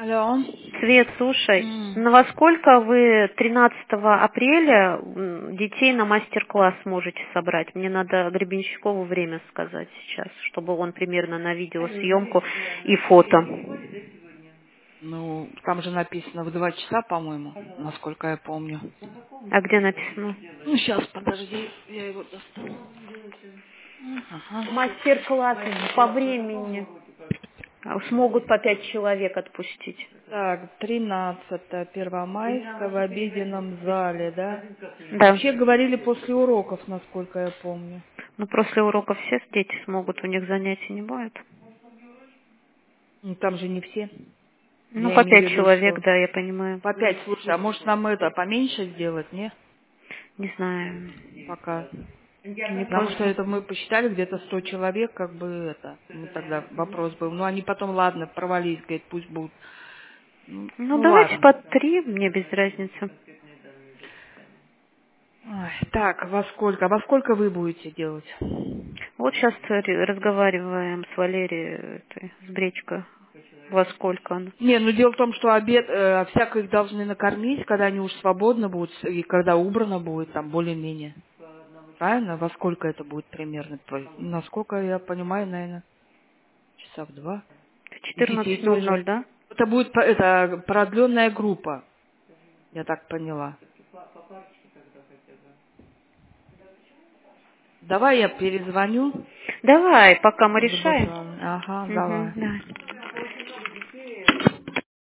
Алло. Свет, слушай, М. на во сколько вы 13 апреля детей на мастер-класс можете собрать? Мне надо Гребенщикову время сказать сейчас, чтобы он примерно на видеосъемку и фото. Ну, там же написано в 2 часа, по-моему, насколько я помню. А где написано? Ну, сейчас, подожди, я его достану. Ага. Мастер-класс по времени. Смогут по 5 человек отпустить. Так, 13 Первомайская в обеденном зале, да? Да. Вообще говорили после уроков, насколько я помню. Ну, после уроков все дети смогут, у них занятий не будет. Ну, там же не все. Ну, Я по имею в 5 виду, человек, что да, я понимаю. по 5, слушай, а может нам это поменьше сделать, не? Не знаю. Пока. Не Потому что поздно. это мы посчитали где-то 100 человек, как бы это. Ну, тогда вопрос был. Ну, они потом, ладно, провались, говорит, пусть будут. Ну, Ну, давайте ладно. по 3, мне без разницы. Ой, так, во сколько? А во сколько вы будете делать? Вот сейчас разговариваем с Валерией, с Бречко, во сколько он. Не, ну дело в том, что обед, всяко их должны накормить, когда они уж свободно будут, и когда убрано будет, там, более-менее. Правильно? Во сколько это будет примерно? Насколько я понимаю, наверное, часа в 2. В И детей тоже. 14:00, да? Это будет это продленная группа, я так поняла. Давай я перезвоню. Давай, пока мы решаем. Ага, Угу, давай. да.